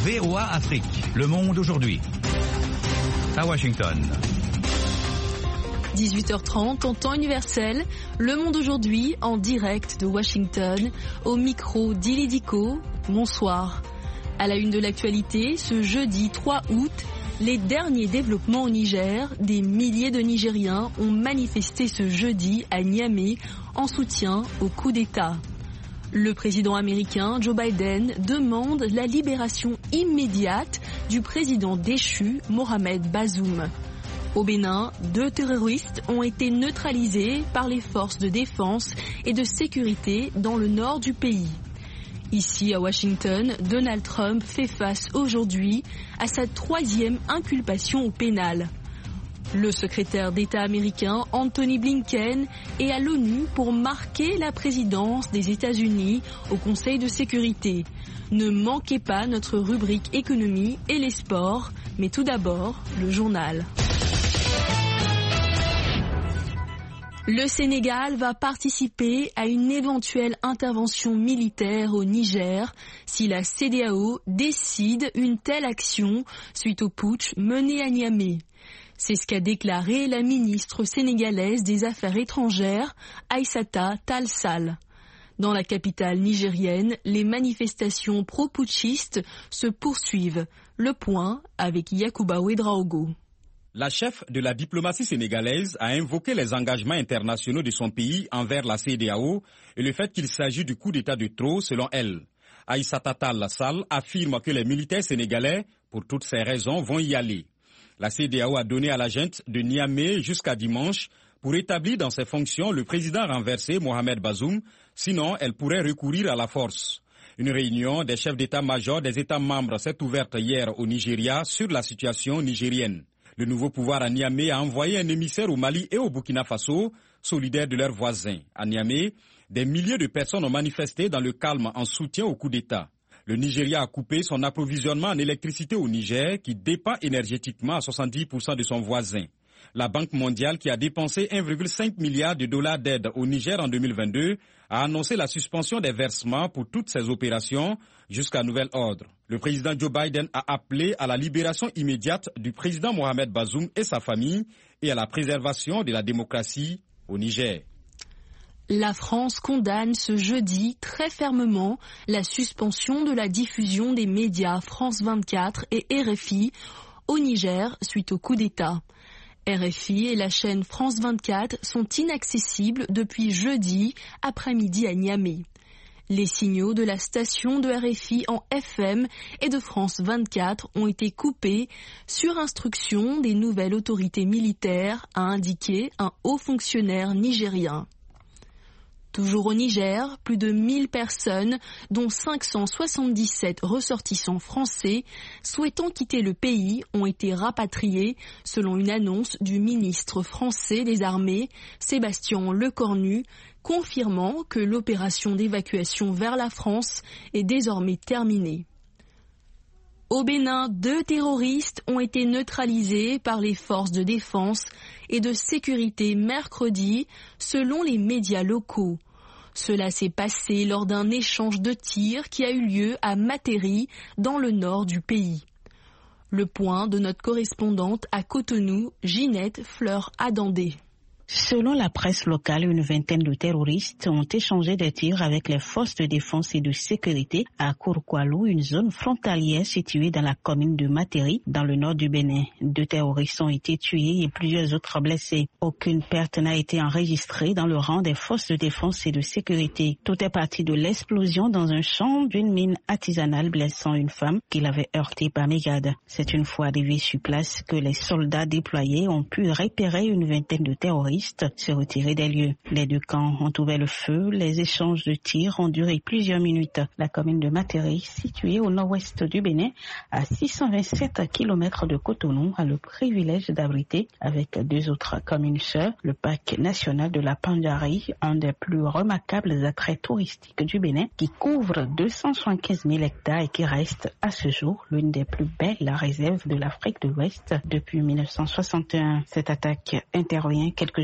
VOA Afrique, le monde aujourd'hui. À Washington. 18h30 en temps universel, Le Monde aujourd'hui en direct de Washington, au micro d'Ili Diko. Bonsoir. À la une de l'actualité, ce jeudi 3 août, les derniers développements au Niger, des milliers de Nigériens ont manifesté ce jeudi à Niamey en soutien au coup d'État. Le président américain Joe Biden demande la libération immédiate du président déchu Mohamed Bazoum. Au Bénin, 2 terroristes ont été neutralisés par les forces de défense et de sécurité dans le nord du pays. Ici à Washington, Donald Trump fait face aujourd'hui à sa 3e inculpation au pénal. Le secrétaire d'État américain Anthony Blinken est à l'ONU pour marquer la présidence des États-Unis au Conseil de sécurité. Ne manquez pas notre rubrique économie et les sports, mais tout d'abord, le journal. Le Sénégal va participer à une éventuelle intervention militaire au Niger si la CEDEAO décide une telle action suite au putsch mené à Niamey. C'est ce qu'a déclaré la ministre sénégalaise des Affaires étrangères, Aïssata Tall Sall. Dans la capitale nigérienne, les manifestations pro-putschistes se poursuivent. Le point avec Yacouba Ouedraogo. La chef de la diplomatie sénégalaise a invoqué les engagements internationaux de son pays envers la CEDEAO et le fait qu'il s'agit du coup d'État de trop selon elle. Aïssata Tall Sall affirme que les militaires sénégalais, pour toutes ces raisons, vont y aller. La CEDEAO a donné à la junte de Niamey jusqu'à dimanche pour établir dans ses fonctions le président renversé Mohamed Bazoum, sinon elle pourrait recourir à la force. Une réunion des chefs d'état-major des États membres s'est ouverte hier au Nigeria sur la situation nigérienne. Le nouveau pouvoir à Niamey a envoyé un émissaire au Mali et au Burkina Faso, solidaires de leurs voisins. À Niamey, des milliers de personnes ont manifesté dans le calme en soutien au coup d'État. Le Nigeria a coupé son approvisionnement en électricité au Niger, qui dépend énergétiquement à 70% de son voisin. La Banque mondiale, qui a dépensé 1,5 milliard de dollars d'aide au Niger en 2022, a annoncé la suspension des versements pour toutes ces opérations jusqu'à nouvel ordre. Le président Joe Biden a appelé à la libération immédiate du président Mohamed Bazoum et sa famille et à la préservation de la démocratie au Niger. La France condamne ce jeudi très fermement la suspension de la diffusion des médias France 24 et RFI au Niger suite au coup d'État. RFI et la chaîne France 24 sont inaccessibles depuis jeudi après-midi à Niamey. Les signaux de la station de RFI en FM et de France 24 ont été coupés sur instruction des nouvelles autorités militaires, a indiqué un haut fonctionnaire nigérien. Toujours au Niger, plus de 1000 personnes, dont 577 ressortissants français, souhaitant quitter le pays, ont été rapatriées, selon une annonce du ministre français des Armées, Sébastien Lecornu, confirmant que l'opération d'évacuation vers la France est désormais terminée. Au Bénin, 2 terroristes ont été neutralisés par les forces de défense et de sécurité mercredi, selon les médias locaux. Cela s'est passé lors d'un échange de tirs qui a eu lieu à Materi, dans le nord du pays. Le point de notre correspondante à Cotonou, Ginette Fleur-Adandé. Selon la presse locale, une vingtaine de terroristes ont échangé des tirs avec les forces de défense et de sécurité à Kourkoualou, une zone frontalière située dans la commune de Materi, dans le nord du Bénin. 2 terroristes ont été tués et plusieurs autres blessés. Aucune perte n'a été enregistrée dans le rang des forces de défense et de sécurité. Tout est parti de l'explosion dans un champ d'une mine artisanale blessant une femme qui l'avait heurtée par mégarde. C'est une fois arrivés sur place que les soldats déployés ont pu repérer une vingtaine de terroristes se retirer des lieux. Les 2 camps ont ouvert le feu. Les échanges de tirs ont duré plusieurs minutes. La commune de Materi, située au nord-ouest du Bénin, à 627 km de Cotonou, a le privilège d'abriter, avec 2 autres communes sœurs, le parc national de la Pandjari, un des plus remarquables attraits touristiques du Bénin, qui couvre 275 000 hectares et qui reste à ce jour l'une des plus belles réserves de l'Afrique de l'Ouest depuis 1961. Cette attaque intervient quelques jours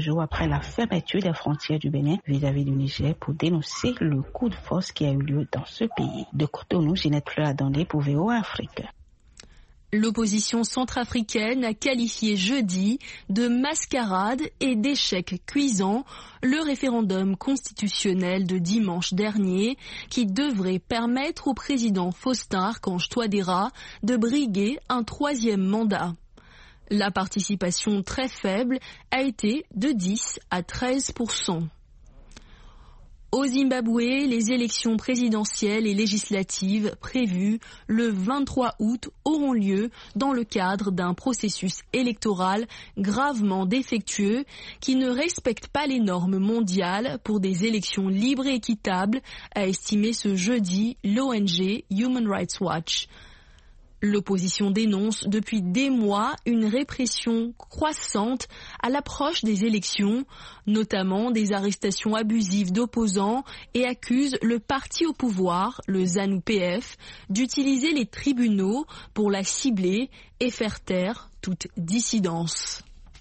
jours après la fermeture des frontières du Bénin vis-à-vis du Niger pour dénoncer le coup de force qui a eu lieu dans ce pays. De Cotonou, Ginette Fleur-Adandé pour VOA Afrique. L'opposition centrafricaine a qualifié jeudi de mascarade et d'échec cuisant le référendum constitutionnel de dimanche dernier qui devrait permettre au président Faustin Archange Touadéra de briguer un 3e mandat. La participation très faible a été de 10 à 13%. Au Zimbabwe, les élections présidentielles et législatives prévues le 23 août auront lieu dans le cadre d'un processus électoral gravement défectueux qui ne respecte pas les normes mondiales pour des élections libres et équitables, a estimé ce jeudi l'ONG Human Rights Watch. L'opposition dénonce depuis des mois une répression croissante à l'approche des élections, notamment des arrestations abusives d'opposants, et accuse le parti au pouvoir, le ZANU-PF, d'utiliser les tribunaux pour la cibler et faire taire toute dissidence.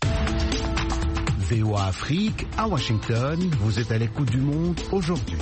VOA Afrique, à Washington, vous êtes à l'écoute du monde aujourd'hui.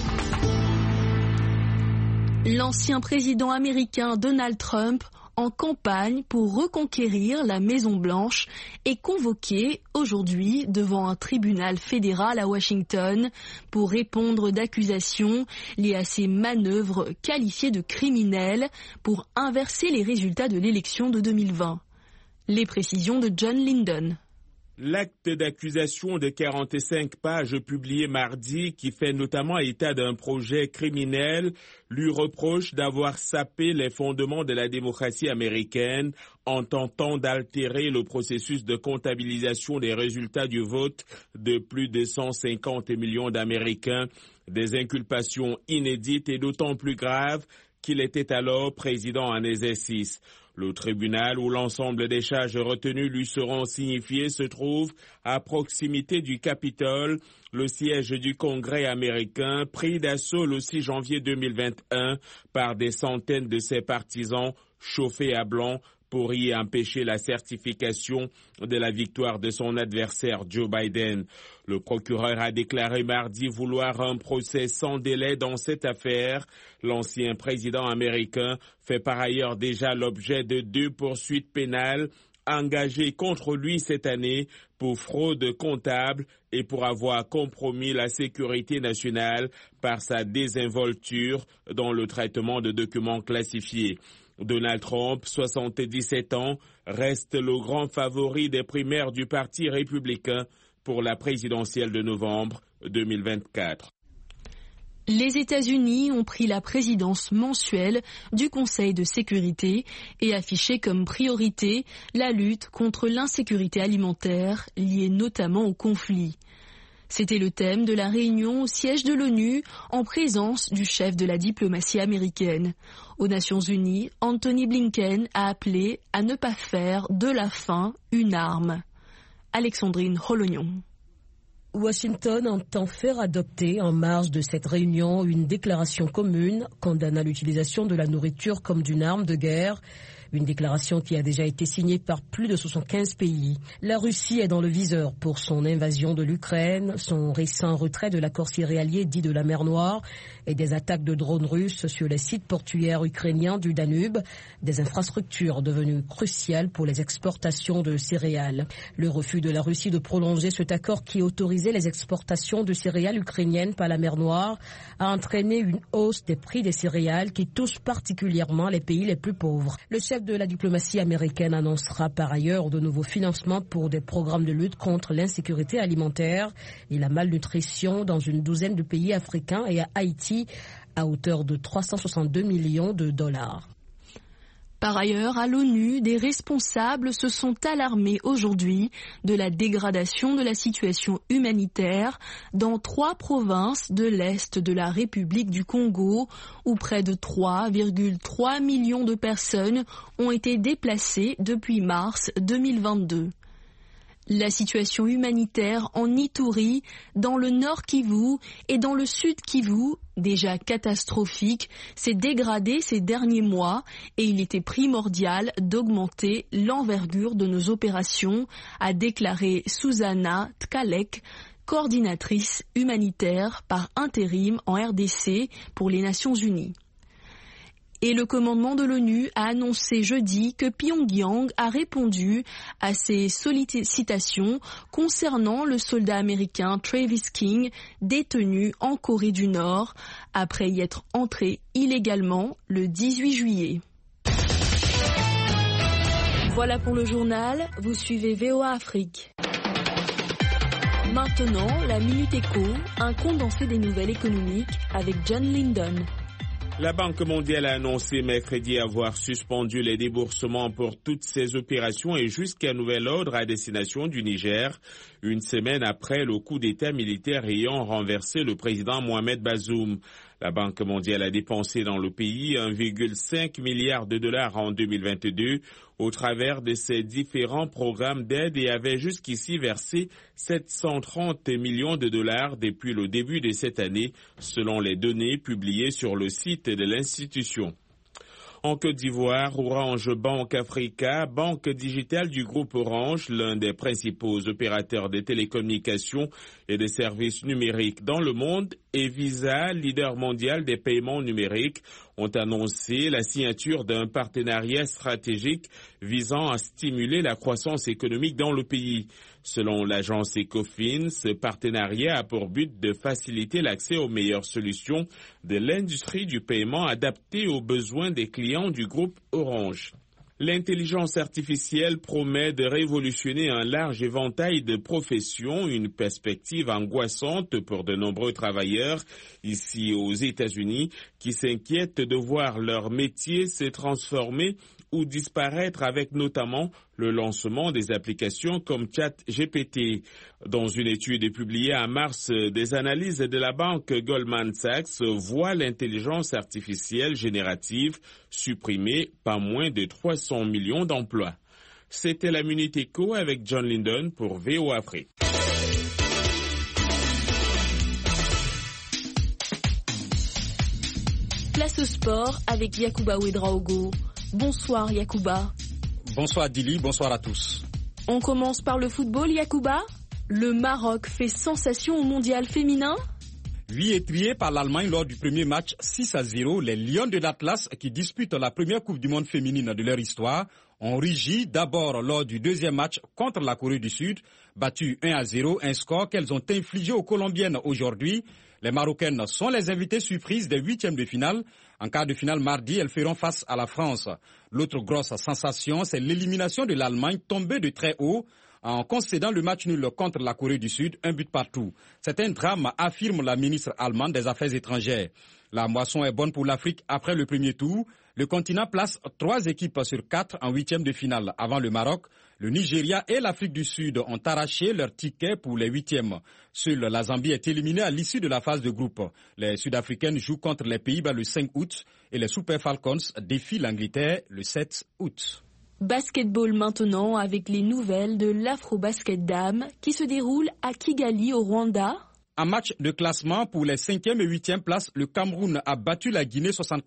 L'ancien président américain Donald Trump, en campagne pour reconquérir la Maison-Blanche, est convoqué aujourd'hui devant un tribunal fédéral à Washington pour répondre d'accusations liées à ses manœuvres qualifiées de criminelles pour inverser les résultats de l'élection de 2020. Les précisions de John Linden. L'acte d'accusation de 45 pages publié mardi, qui fait notamment état d'un projet criminel, lui reproche d'avoir sapé les fondements de la démocratie américaine en tentant d'altérer le processus de comptabilisation des résultats du vote de plus de 150 millions d'Américains, des inculpations inédites et d'autant plus graves qu'il était alors président en exercice. Le tribunal où l'ensemble des charges retenues lui seront signifiées se trouve à proximité du Capitole, le siège du Congrès américain, pris d'assaut le 6 janvier 2021 par des centaines de ses partisans chauffés à blanc pour y empêcher la certification de la victoire de son adversaire Joe Biden. Le procureur a déclaré mardi vouloir un procès sans délai dans cette affaire. L'ancien président américain fait par ailleurs déjà l'objet de 2 poursuites pénales engagées contre lui cette année pour fraude comptable et pour avoir compromis la sécurité nationale par sa désinvolture dans le traitement de documents classifiés. Donald Trump, 77 ans, reste le grand favori des primaires du Parti républicain pour la présidentielle de novembre 2024. Les États-Unis ont pris la présidence mensuelle du Conseil de sécurité et affiché comme priorité la lutte contre l'insécurité alimentaire liée notamment au conflit. C'était le thème de la réunion au siège de l'ONU en présence du chef de la diplomatie américaine. Aux Nations Unies, Anthony Blinken a appelé à ne pas faire de la faim une arme. Alexandrine Rolognon. Washington entend faire adopter en marge de cette réunion une déclaration commune condamnant l'utilisation de la nourriture comme d'une arme de guerre. Une déclaration qui a déjà été signée par plus de 75 pays. La Russie est dans le viseur pour son invasion de l'Ukraine, son récent retrait de l'accord céréalier dit de la mer Noire et des attaques de drones russes sur les sites portuaires ukrainiens du Danube, des infrastructures devenues cruciales pour les exportations de céréales. Le refus de la Russie de prolonger cet accord qui autorisait les exportations de céréales ukrainiennes par la mer Noire a entraîné une hausse des prix des céréales qui touche particulièrement les pays les plus pauvres. Le chef de la diplomatie américaine annoncera par ailleurs de nouveaux financements pour des programmes de lutte contre l'insécurité alimentaire et la malnutrition dans une douzaine de pays africains et à Haïti à hauteur de 362 millions de dollars. Par ailleurs, à l'ONU, des responsables se sont alarmés aujourd'hui de la dégradation de la situation humanitaire dans 3 provinces de l'Est de la République du Congo, où près de 3,3 millions de personnes ont été déplacées depuis mars 2022. La situation humanitaire en Ituri, dans le nord Kivu et dans le sud Kivu, déjà catastrophique, s'est dégradée ces derniers mois et il était primordial d'augmenter l'envergure de nos opérations, a déclaré Susanna Tkalek, coordinatrice humanitaire par intérim en RDC pour les Nations Unies. Et le commandement de l'ONU a annoncé jeudi que Pyongyang a répondu à ses sollicitations concernant le soldat américain Travis King, détenu en Corée du Nord, après y être entré illégalement le 18 juillet. Voilà pour le journal, vous suivez VOA Afrique. Maintenant, la Minute Éco, un condensé des nouvelles économiques avec John Lyndon. La Banque mondiale a annoncé mercredi avoir suspendu les déboursements pour toutes ses opérations et jusqu'à nouvel ordre à destination du Niger, une semaine après le coup d'État militaire ayant renversé le président Mohamed Bazoum. La Banque mondiale a dépensé dans le pays 1,5 milliard de dollars en 2022 au travers de ses différents programmes d'aide et avait jusqu'ici versé 730 millions de dollars depuis le début de cette année, selon les données publiées sur le site de l'institution. En Côte d'Ivoire, Orange Bank Africa, banque digitale du groupe Orange, l'un des principaux opérateurs de télécommunications et de services numériques dans le monde, et Visa, leader mondial des paiements numériques, ont annoncé la signature d'un partenariat stratégique visant à stimuler la croissance économique dans le pays. Selon l'agence Ecofin, ce partenariat a pour but de faciliter l'accès aux meilleures solutions de l'industrie du paiement adaptées aux besoins des clients du groupe Orange. L'intelligence artificielle promet de révolutionner un large éventail de professions, une perspective angoissante pour de nombreux travailleurs ici aux États-Unis qui s'inquiètent de voir leur métier se transformer ou disparaître avec notamment le lancement des applications comme ChatGPT. Dans une étude publiée en mars, des analyses de la banque Goldman Sachs voient l'intelligence artificielle générative supprimer pas moins de 300 millions d'emplois. C'était la Minute Éco avec John Lyndon pour VOA Afrique. Place au sport avec Yacouba Ouedraogo. Bonsoir Yacouba. Bonsoir Dili, bonsoir à tous. On commence par le football Yacouba. Le Maroc fait sensation au mondial féminin. 8 étriés par l'Allemagne lors du premier match 6-0, les Lions de l'Atlas qui disputent la première Coupe du Monde féminine de leur histoire ont rugi d'abord lors du deuxième match contre la Corée du Sud, battu 1-0, un score qu'elles ont infligé aux Colombiennes aujourd'hui. Les Marocaines sont les invitées surprises des huitièmes de finale. En quart de finale mardi, elles feront face à la France. L'autre grosse sensation, c'est l'élimination de l'Allemagne tombée de très haut en concédant le match nul contre la Corée du Sud, un but partout. C'est un drame, affirme la ministre allemande des Affaires étrangères. La moisson est bonne pour l'Afrique après le premier tour. Le continent place 3 équipes sur 4 en huitièmes de finale. Avant le Maroc, le Nigeria et l'Afrique du Sud ont arraché leur ticket pour les huitièmes. Seule la Zambie est éliminée à l'issue de la phase de groupe. Les Sud-Africaines jouent contre les Pays-Bas le 5 août et les Super Falcons défient l'Angleterre le 7 août. Basketball maintenant avec les nouvelles de l'Afro-Basket Dames qui se déroule à Kigali au Rwanda. En match de classement pour les 5e et 8e places, le Cameroun a battu la Guinée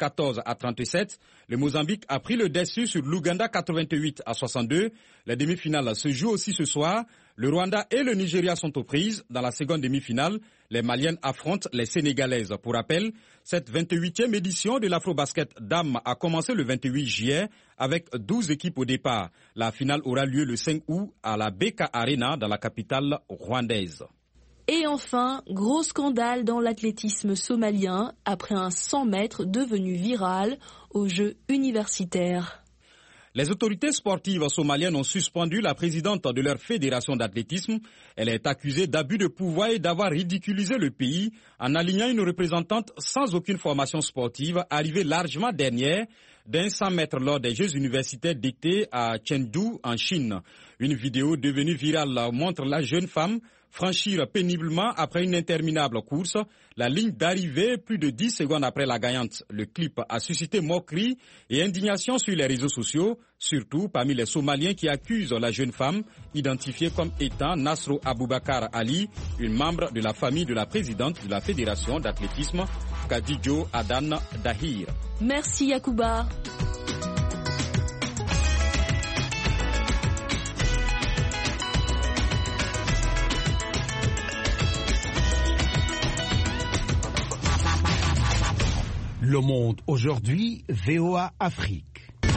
74-37. Le Mozambique a pris le dessus sur l'Ouganda 88-62. Les demi-finales se jouent aussi ce soir. Le Rwanda et le Nigeria sont aux prises. Dans la seconde demi-finale, les Maliennes affrontent les Sénégalaises. Pour rappel, cette 28e édition de l'Afro-Basket Dames a commencé le 28 juillet avec 12 équipes au départ. La finale aura lieu le 5 août à la Beka Arena dans la capitale rwandaise. Et enfin, gros scandale dans l'athlétisme somalien après un 100 mètres devenu viral aux Jeux universitaires. Les autorités sportives somaliennes ont suspendu la présidente de leur fédération d'athlétisme. Elle est accusée d'abus de pouvoir et d'avoir ridiculisé le pays en alignant une représentante sans aucune formation sportive, arrivée largement dernière d'un 100 mètres lors des Jeux universitaires d'été à Chengdu, en Chine. Une vidéo devenue virale montre la jeune femme franchir péniblement après une interminable course la ligne d'arrivée plus de 10 secondes après la gagnante. Le clip a suscité moquerie et indignation sur les réseaux sociaux, surtout parmi les Somaliens qui accusent la jeune femme, identifiée comme étant Nasro Aboubakar Ali, une membre de la famille de la présidente de la Fédération d'athlétisme, Khadidjo Adan Dahir. Merci Yacouba. Le Monde aujourd'hui, VOA Afrique.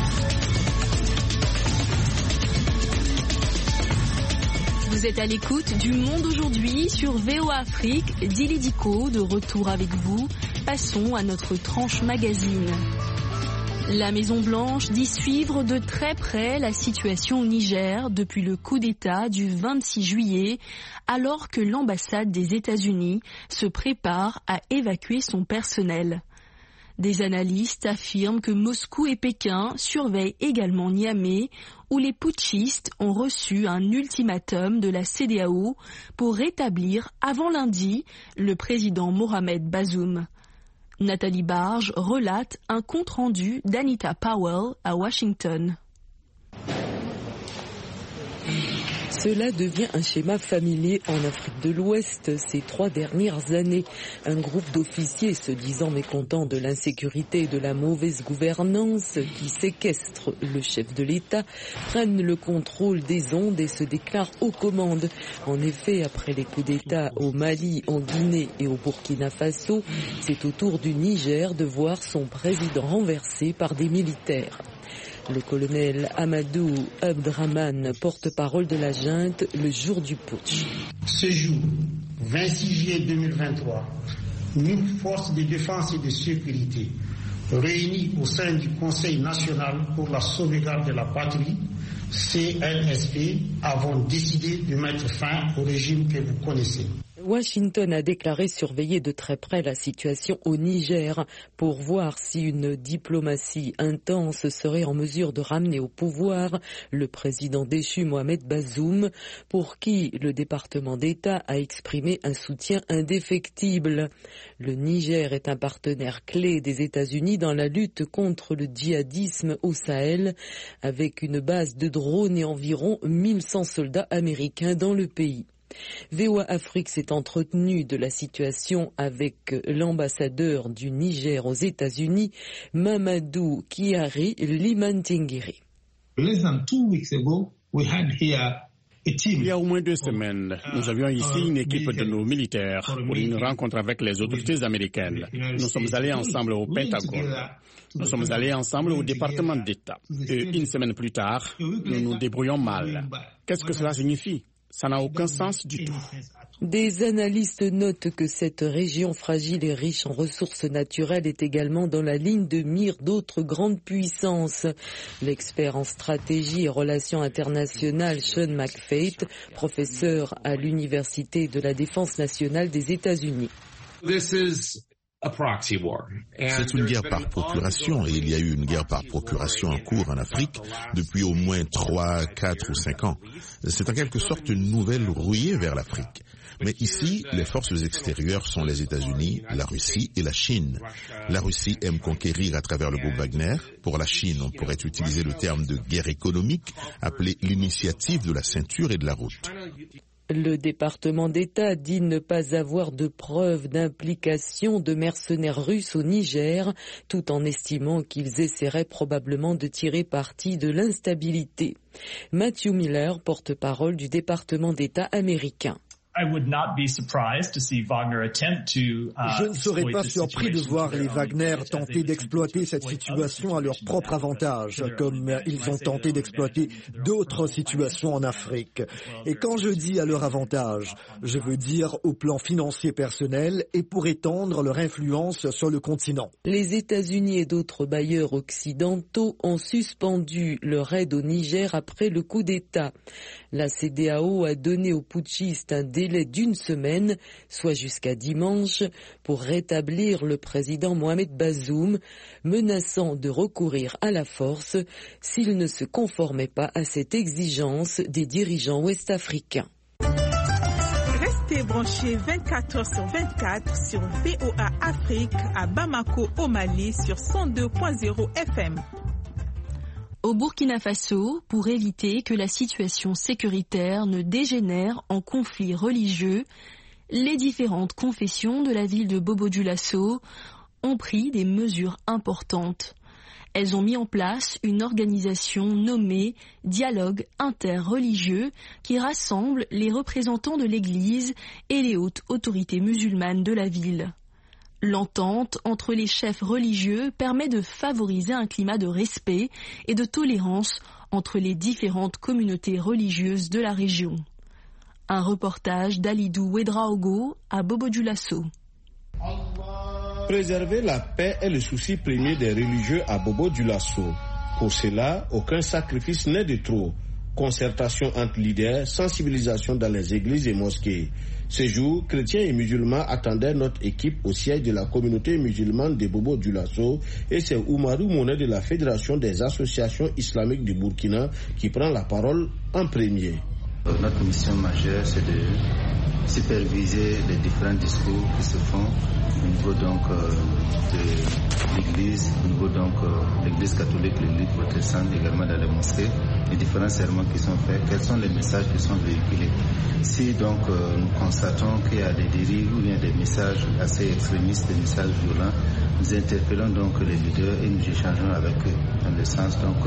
Vous êtes à l'écoute du Monde aujourd'hui sur VOA Afrique. Dili Diko de retour avec vous. Passons à notre tranche magazine. La Maison-Blanche dit suivre de très près la situation au Niger depuis le coup d'État du 26 juillet, alors que l'ambassade des États-Unis se prépare à évacuer son personnel. Des analystes affirment que Moscou et Pékin surveillent également Niamey, où les putschistes ont reçu un ultimatum de la CEDEAO pour rétablir avant lundi le président Mohamed Bazoum. Nathalie Barge relate un compte-rendu d'Anita Powell à Washington. Cela devient un schéma familier en Afrique de l'Ouest ces 3 dernières années. Un groupe d'officiers se disant mécontents de l'insécurité et de la mauvaise gouvernance qui séquestrent le chef de l'État prennent le contrôle des ondes et se déclarent aux commandes. En effet, après les coups d'État au Mali, en Guinée et au Burkina Faso, c'est au tour du Niger de voir son président renversé par des militaires. Le colonel Amadou Abdraman, porte-parole de la junte, le jour du putsch. Ce jour, 26 juillet 2023, nous, forces de défense et de sécurité, réunis au sein du Conseil national pour la sauvegarde de la patrie, CNSP, avons décidé de mettre fin au régime que vous connaissez. Washington a déclaré surveiller de très près la situation au Niger pour voir si une diplomatie intense serait en mesure de ramener au pouvoir le président déchu Mohamed Bazoum, pour qui le département d'État a exprimé un soutien indéfectible. Le Niger est un partenaire clé des États-Unis dans la lutte contre le djihadisme au Sahel, avec une base de drones et environ 1100 soldats américains dans le pays. VOA Afrique s'est entretenu de la situation avec l'ambassadeur du Niger aux États-Unis, Mamadou Kiari Limantingiri. Il y a au moins 2 semaines, nous avions ici une équipe de nos militaires pour une rencontre avec les autorités américaines. Nous sommes allés ensemble au Pentagone. Nous sommes allés ensemble au département d'État. Et une semaine plus tard, nous nous débrouillons mal. Qu'est-ce que cela signifie ? Ça n'a aucun sens du tout. Des analystes notent que cette région fragile et riche en ressources naturelles est également dans la ligne de mire d'autres grandes puissances. L'expert en stratégie et relations internationales Sean McFate, professeur à l'Université de la Défense nationale des États-Unis. C'est une guerre par procuration et il y a eu une guerre par procuration en cours en Afrique depuis au moins 3, 4 ou 5 ans. C'est en quelque sorte une nouvelle rouillée vers l'Afrique. Mais ici, les forces extérieures sont les États-Unis, la Russie et la Chine. La Russie aime conquérir à travers le groupe Wagner. Pour la Chine, on pourrait utiliser le terme de guerre économique, appelé l'initiative de la ceinture et de la route. Le département d'État dit ne pas avoir de preuves d'implication de mercenaires russes au Niger, tout en estimant qu'ils essaieraient probablement de tirer parti de l'instabilité. Matthew Miller, porte-parole du département d'État américain. Je ne serais pas surpris de voir les Wagner tenter d'exploiter cette situation à leur propre avantage, comme ils ont tenté d'exploiter d'autres situations en Afrique. Et quand je dis à leur avantage, je veux dire au plan financier personnel et pour étendre leur influence sur le continent. Les États-Unis et d'autres bailleurs occidentaux ont suspendu leur aide au Niger après le coup d'État. La CEDEAO a donné aux putschistes un délai d'1 semaine, soit jusqu'à dimanche, pour rétablir le président Mohamed Bazoum, menaçant de recourir à la force s'il ne se conformait pas à cette exigence des dirigeants ouest-africains. Restez branchés 24h/24 sur VOA Afrique à Bamako au Mali sur 102.0 FM. Au Burkina Faso, pour éviter que la situation sécuritaire ne dégénère en conflit religieux, les différentes confessions de la ville de Bobo-Dioulasso ont pris des mesures importantes. Elles ont mis en place une organisation nommée Dialogue interreligieux qui rassemble les représentants de l'Église et les hautes autorités musulmanes de la ville. L'entente entre les chefs religieux permet de favoriser un climat de respect et de tolérance entre les différentes communautés religieuses de la région. Un reportage d'Alidou Ouedraogo à Bobo-Dioulasso. Préserver la paix est le souci premier des religieux à Bobo-Dioulasso. Pour cela, aucun sacrifice n'est de trop. Concertation entre leaders, sensibilisation dans les églises et mosquées. Ce jour, chrétiens et musulmans attendaient notre équipe au siège de la communauté musulmane de Bobo-Dioulasso et c'est Oumarou Mouné de la Fédération des associations islamiques du Burkina qui prend la parole en premier. Notre mission majeure, c'est de superviser les différents discours qui se font au niveau donc de l'Église, au niveau donc l'Église catholique, l'Église protestante, également dans les mosquées, les différents sermons qui sont faits, quels sont les messages qui sont véhiculés. Si donc nous constatons qu'il y a des dérives ou bien des messages assez extrémistes, des messages violents, nous interpellons donc les leaders et nous échangeons avec eux dans le sens donc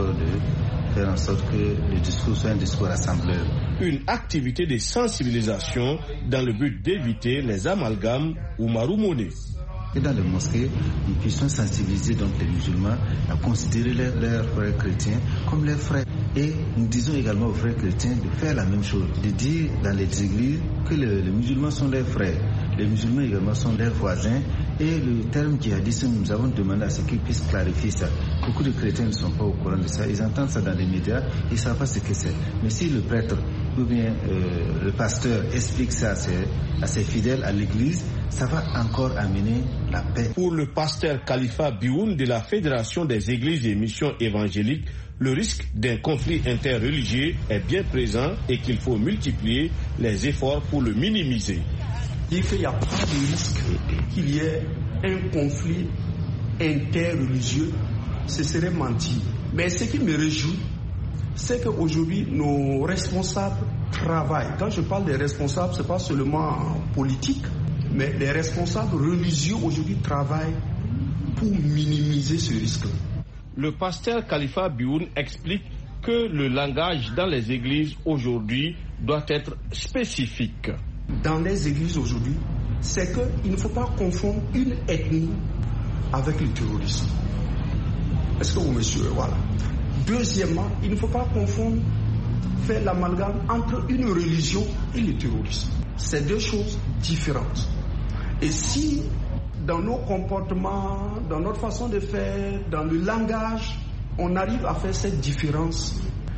de faire en sorte que le discours soit un discours rassembleur. Une activité de sensibilisation dans le but d'éviter les amalgames ou Maroumoné. Et dans les mosquées, nous puissions sensibiliser donc les musulmans à considérer leurs frères chrétiens comme leurs frères. Et nous disons également aux frères chrétiens de faire la même chose, de dire dans les églises que les musulmans sont leurs frères, les musulmans également sont leurs voisins. Et le terme djihadisme, nous avons demandé à ce qu'ils puissent clarifier ça. Beaucoup de chrétiens ne sont pas au courant de ça, ils entendent ça dans les médias, ils ne savent pas ce que c'est. Mais si le prêtre ou bien le pasteur explique ça à ses fidèles, à l'église, ça va encore amener la paix. Pour le pasteur Khalifa Bioun de la Fédération des églises et missions évangéliques, le risque d'un conflit interreligieux est bien présent et qu'il faut multiplier les efforts pour le minimiser. Dire qu'il n'y a pas de risque qu'il y ait un conflit interreligieux, ce serait mentir. Mais ce qui me réjouit, c'est qu'aujourd'hui, nos responsables travaillent. Quand je parle des responsables, ce n'est pas seulement politique, mais les responsables religieux aujourd'hui travaillent pour minimiser ce risque. Le pasteur Khalifa Bioun explique que le langage dans les églises aujourd'hui doit être spécifique. Dans les églises aujourd'hui, c'est qu'il ne faut pas confondre une ethnie avec le terrorisme. Est-ce que vous me suivez? Voilà. Deuxièmement, il ne faut pas confondre, faire l'amalgame entre une religion et le terrorisme. C'est deux choses différentes. Et si, dans nos comportements, dans notre façon de faire, dans le langage, on arrive à faire cette différence,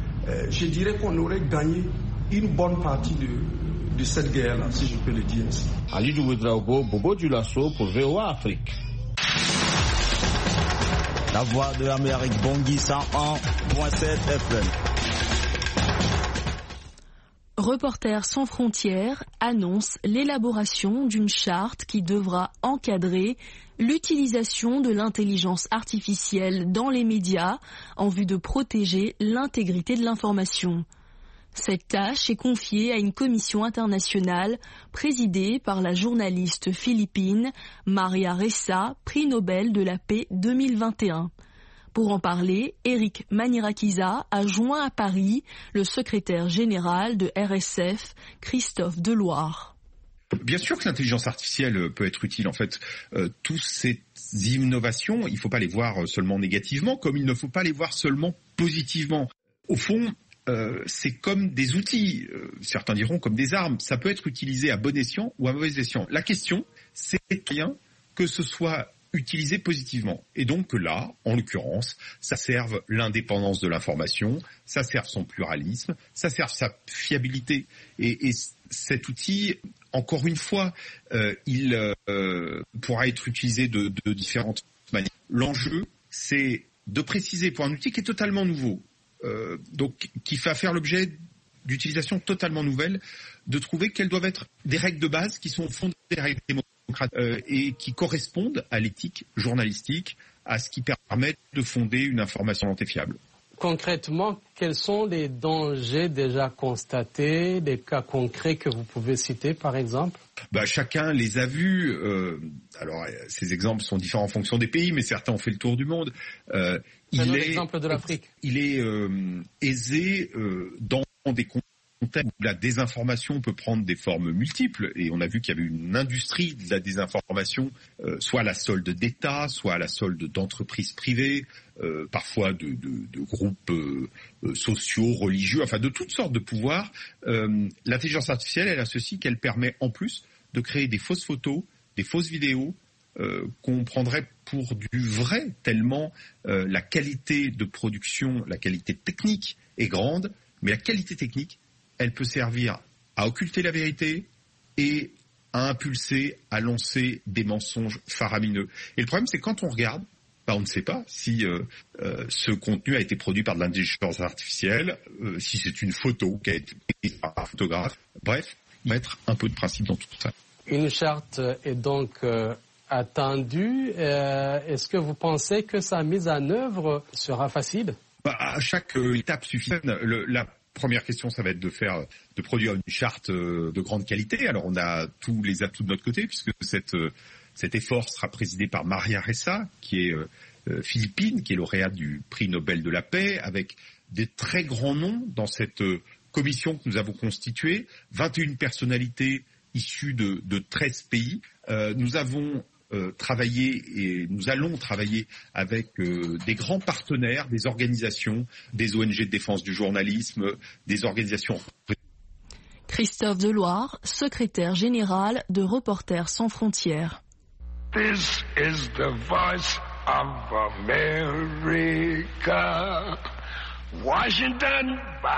je dirais qu'on aurait gagné une bonne partie de cette guerre-là, si je peux le dire ainsi. Alidou Ouedraogo, Bobo-Dioulasso pour VOA Afrique. La voix de l'Amérique, Bangui 101.7 FM. Reporters sans frontières annonce l'élaboration d'une charte qui devra encadrer l'utilisation de l'intelligence artificielle dans les médias en vue de protéger l'intégrité de l'information. Cette tâche est confiée à une commission internationale présidée par la journaliste philippine Maria Ressa, prix Nobel de la paix 2021. Pour en parler, Eric Manirakiza a joint à Paris le secrétaire général de RSF, Christophe Deloire. Bien sûr que l'intelligence artificielle peut être utile. En fait, toutes ces innovations, il ne faut pas les voir seulement négativement, comme il ne faut pas les voir seulement positivement. Au fond, c'est comme des outils, certains diront comme des armes. Ça peut être utilisé à bon escient ou à mauvais escient. La question, c'est bien que ce soit utilisé positivement. Et donc que là, en l'occurrence, ça serve l'indépendance de l'information, ça serve son pluralisme, ça serve sa fiabilité. Et cet outil, encore une fois, il pourra être utilisé de différentes manières. L'enjeu, c'est de préciser pour un outil qui est totalement nouveau, donc qui va faire l'objet d'utilisation totalement nouvelle, de trouver quelles doivent être des règles de base qui sont fondées des règles démocratiques et qui correspondent à l'éthique journalistique, à ce qui permet de fonder une information fiable. Concrètement, quels sont les dangers déjà constatés, des cas concrets que vous pouvez citer par exemple ? Chacun les a vus. Alors, ces exemples sont différents en fonction des pays, mais certains ont fait le tour du monde. L'exemple de l'Afrique. Il est aisé dans des contextes où la désinformation peut prendre des formes multiples, et on a vu qu'il y avait une industrie de la désinformation, soit à la solde d'États, soit à la solde d'entreprises privées, parfois de groupes sociaux, religieux, enfin de toutes sortes de pouvoirs. L'intelligence artificielle, elle a ceci qu'elle permet en plus de créer des fausses photos, des fausses vidéos, qu'on prendrait pour du vrai, tellement la qualité de production, la qualité technique est grande, mais la qualité technique, elle peut servir à occulter la vérité et à impulser, à lancer des mensonges faramineux. Et le problème, c'est quand on regarde, on ne sait pas si ce contenu a été produit par de l'intelligence artificielle, si c'est une photo qui a été prise par un photographe. Bref, mettre un peu de principe dans tout ça. Une charte est donc attendue. Est-ce que vous pensez que sa mise en œuvre sera facile ? À chaque étape suffisante. La première question, ça va être de produire une charte de grande qualité. Alors, on a tous les atouts de notre côté, puisque cet effort sera présidé par Maria Ressa, qui est philippine, qui est lauréate du prix Nobel de la paix, avec des très grands noms dans cette commission que nous avons constituée, 21 personnalités issues de 13 pays. Nous avons travailler et nous allons travailler avec des grands partenaires, des organisations, des ONG de défense du journalisme, des organisations. Christophe Deloire, secrétaire général de Reporters sans frontières. This is the voice of America. Washington,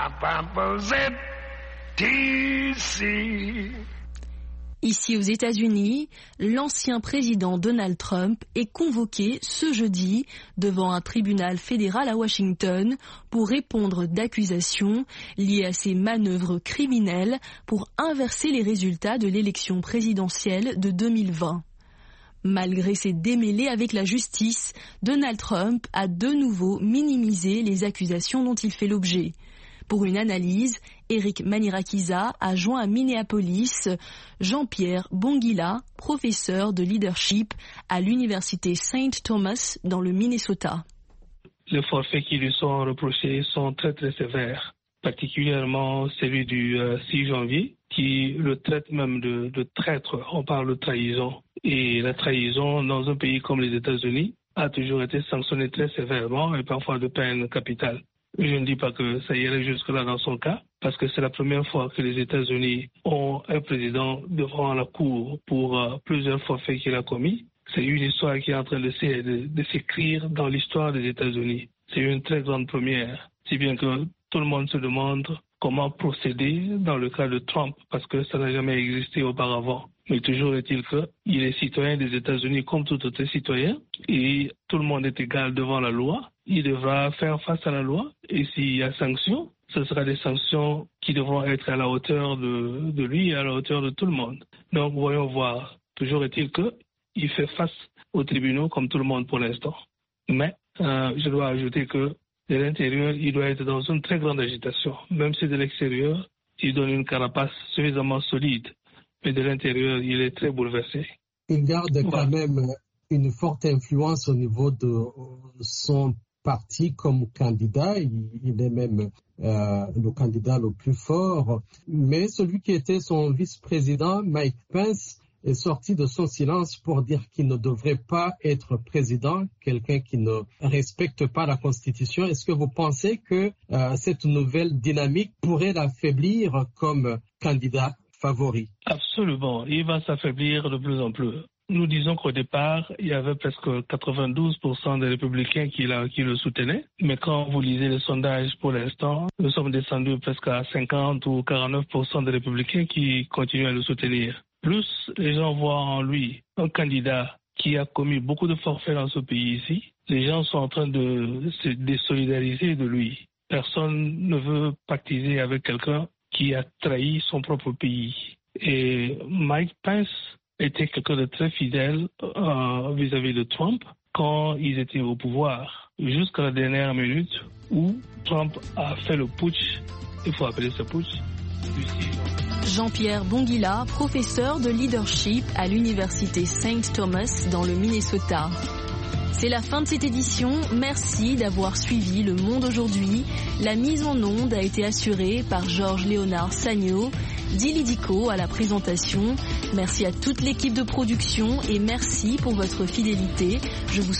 DC. Ici aux États-Unis, l'ancien président Donald Trump est convoqué ce jeudi devant un tribunal fédéral à Washington pour répondre d'accusations liées à ses manœuvres criminelles pour inverser les résultats de l'élection présidentielle de 2020. Malgré ses démêlés avec la justice, Donald Trump a de nouveau minimisé les accusations dont il fait l'objet. Pour une analyse, Eric Manirakiza a joint à Minneapolis Jean-Pierre Bonguila, professeur de leadership à l'université St. Thomas dans le Minnesota. Les forfaits qui lui sont reprochés sont très très sévères, particulièrement celui du 6 janvier qui le traite même de traître. On parle de trahison. Et la trahison dans un pays comme les États-Unis a toujours été sanctionnée très sévèrement et parfois de peine capitale. Je ne dis pas que ça irait jusque-là dans son cas, parce que c'est la première fois que les États-Unis ont un président devant la cour pour plusieurs forfaits qu'il a commis. C'est une histoire qui est en train de s'écrire dans l'histoire des États-Unis. C'est une très grande première, si bien que tout le monde se demande comment procéder dans le cas de Trump, parce que ça n'a jamais existé auparavant. Mais toujours est-il qu'il est citoyen des États-Unis comme tout autre citoyen, et tout le monde est égal devant la loi. Il devra faire face à la loi, et s'il y a sanctions, ce sera des sanctions qui devront être à la hauteur de lui et à la hauteur de tout le monde. Donc voyons voir. Toujours est-il qu'il fait face aux tribunaux comme tout le monde pour l'instant. Mais je dois ajouter que de l'intérieur, il doit être dans une très grande agitation. Même si de l'extérieur, il donne une carapace suffisamment solide. Mais de l'intérieur, il est très bouleversé. Il garde quand même une forte influence au niveau de son parti comme candidat. Il est même le candidat le plus fort. Mais celui qui était son vice-président, Mike Pence, est sorti de son silence pour dire qu'il ne devrait pas être président, quelqu'un qui ne respecte pas la Constitution. Est-ce que vous pensez que cette nouvelle dynamique pourrait l'affaiblir comme candidat favori? Absolument. Il va s'affaiblir de plus en plus. Nous disons qu'au départ, il y avait presque 92% des républicains qui le soutenaient. Mais quand vous lisez les sondages pour l'instant, nous sommes descendus presque à 50 ou 49% des républicains qui continuent à le soutenir. Plus les gens voient en lui un candidat qui a commis beaucoup de forfaits dans ce pays ici, les gens sont en train de se désolidariser de lui. Personne ne veut pactiser avec quelqu'un qui a trahi son propre pays. Et Mike Pence était quelqu'un de très fidèle vis-à-vis de Trump quand ils étaient au pouvoir, jusqu'à la dernière minute où Trump a fait le putsch, il faut appeler ça putsch, du 6 janvier. Jean-Pierre Bonguila, professeur de leadership à l'université St. Thomas dans le Minnesota. C'est la fin de cette édition. Merci d'avoir suivi Le Monde aujourd'hui. La mise en onde a été assurée par Georges-Léonard Sagno, Dili Diko à la présentation. Merci à toute l'équipe de production et merci pour votre fidélité. Je vous